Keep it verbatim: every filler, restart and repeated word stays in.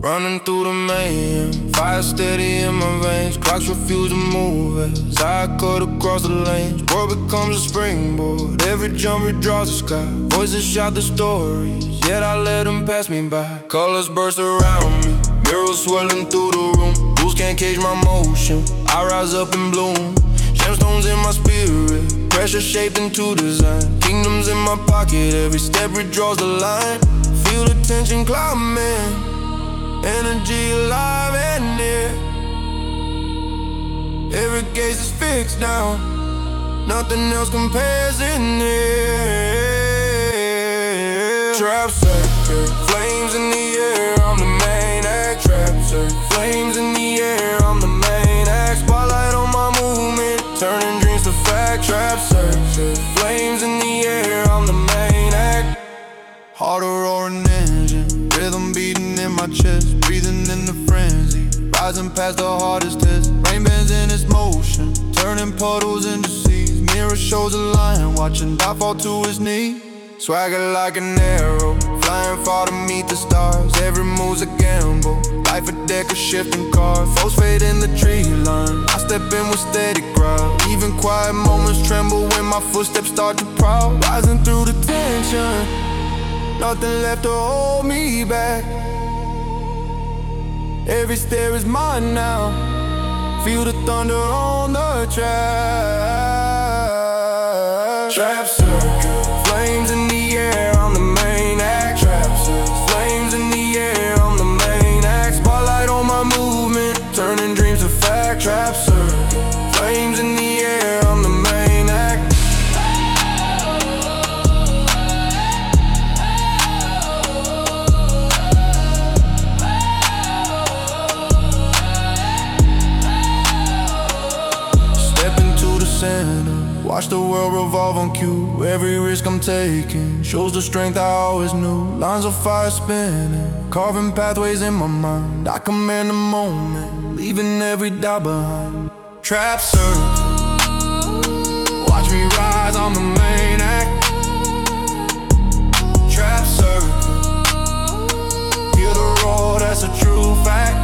Running through the mayhem, fire steady in my veins. Clocks refuse to move as I cut across the lanes. World becomes a springboard, every jump redraws the sky. Voices shout the stories, yet I let them pass me by. Colors burst around me, mirrors swirling through the room. Rules can't cage my motion, I rise up and bloom. Gemstones in my spirit, pressure shaped into design. Kingdoms in my pocket, every step redraws the line. Feel the tension climbing, energy alive and near. Every gaze is fixed now, nothing else compares in here. Trap circuit, flames in the air, I'm the main act. Trap circuit, flames in the air, I'm the main act. Spotlight on my movement, turning dreams to fact. Trap circuit, flames in the air, I'm the main act. Heart a roaring engine, rhythm beating in my chest, breathing in the frenzy, rising past the hardest test. Rain bends in its motion, turning puddles into seas. Mirror shows a lion watching die fall to his knee. Swagger like an arrow, flying far to meet the stars. Every move's a gamble, life a deck of shifting cards. Foes fade in the tree line, I step in with steady crowd. Even quiet moments tremble when my footsteps start to prowl. Rising through the tension, nothing left to hold me back. Every stare is mine now, feel the thunder on the track. Trap circuit, flames in the air, I'm the main act. Trap circuit, flames in the air, I'm the main act. Spotlight on my movement, turning dreams to fact. Trap circuit, flames in the air, I'm the main act. Watch the world revolve on cue. Every risk I'm taking shows the strength I always knew. Lines of fire spinning, carving pathways in my mind. I command the moment, leaving every doubt behind. Trap circle, watch me rise, I'm the main act. Trap circle, hear the roar, that's a true fact.